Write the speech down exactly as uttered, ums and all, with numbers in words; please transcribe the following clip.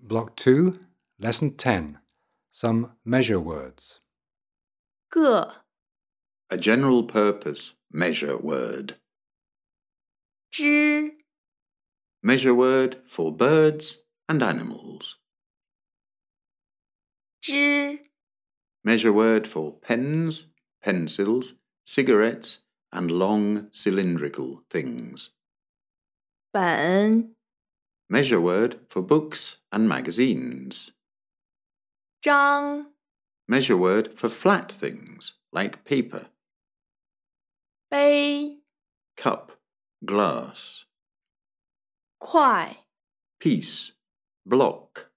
Block two, Lesson ten. Some measure words. 个 A general purpose measure word. 只 Measure word for birds and animals. 只 Measure word for pens, pencils, cigarettes and long cylindrical things. 本 Measure word for books and magazines. 张 Measure word for flat things like paper, 杯 cup, glass, 块 piece, block.